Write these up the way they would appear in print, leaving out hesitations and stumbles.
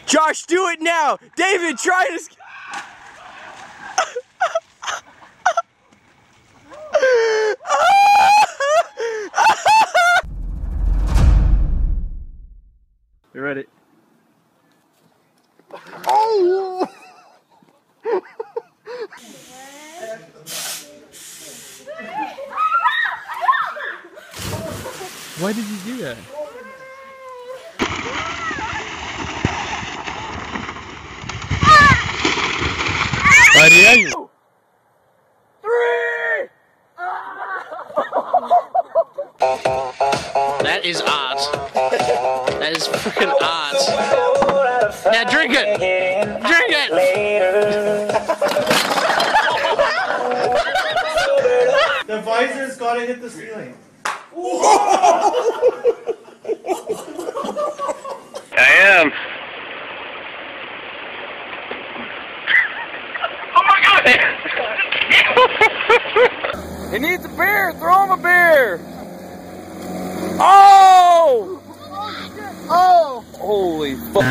Josh, do it now! David, try to... You ready? Oh! Why did you do that? Why do you? 3! That is art. That is freaking art. Now drink it! Drink it! The visor's gotta hit the ceiling. I am. Oh my god! He needs a beer! Throw him a beer! Oh! Oh! Holy fuck.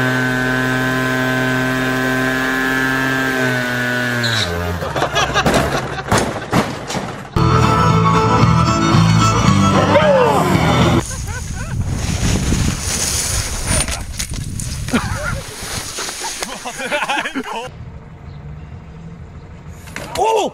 Oh!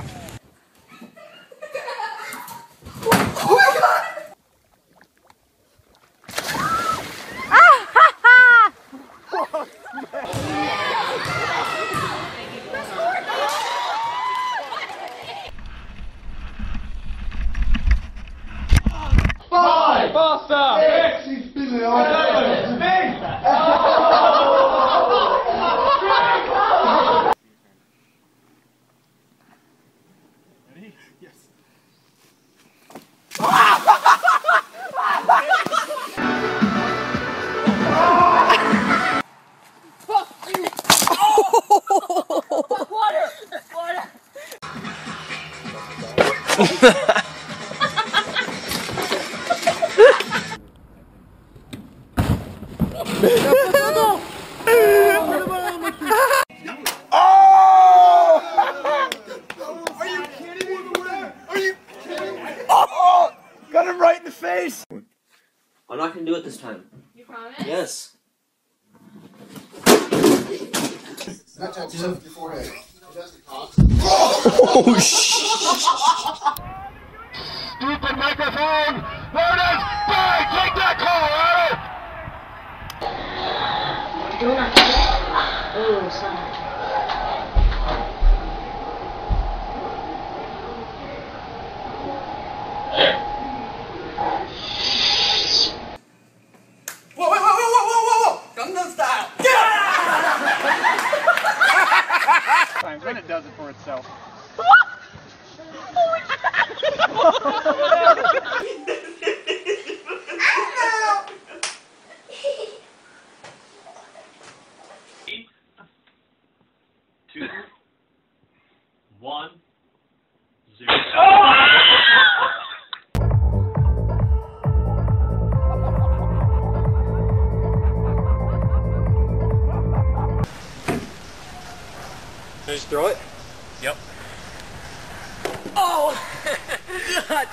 Got him right in the face! I'm not gonna do it this time. You promise? Yes. Not tattoo your forehead. Oh shit! Stupid microphone! There it is! Bang! Take that call, Adam! Oh, sorry. Then it does it for itself. Two, 1, 0. Just throw it? Yep. Oh! God!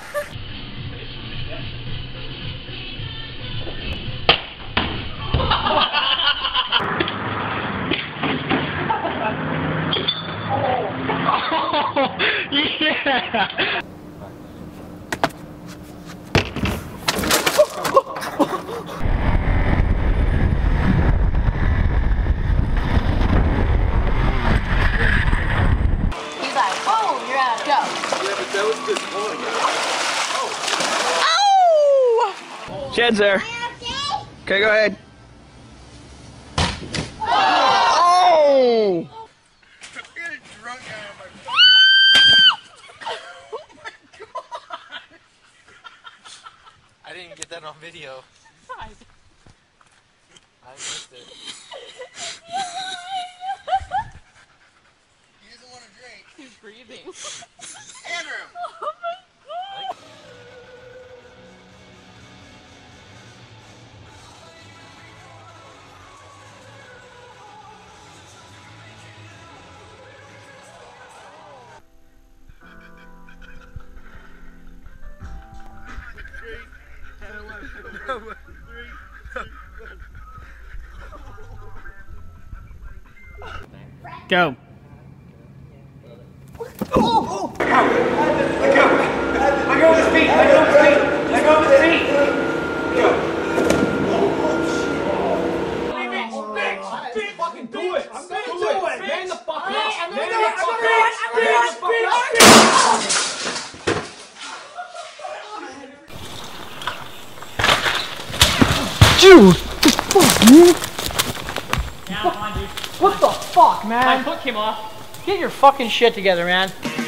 Yeah! He's like, boom, you're out, go. Yeah, but that was just pulling it. Ow! Chad's there. Okay, go ahead. Oh! I didn't get that on video. I missed it. He doesn't want to drink. He's breathing. Andrew! Oh my god! Go. Dude! What the fuck, man? My hook came off. Get your fucking shit together, man.